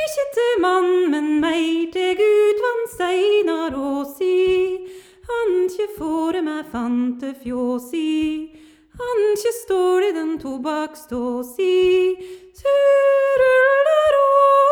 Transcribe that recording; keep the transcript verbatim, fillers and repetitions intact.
Ikke til mann, men meg til Gud vann seinar å si. Han ikke fore meg fante fjåsi, han ikke står i den tobakksståsi. Surullarå.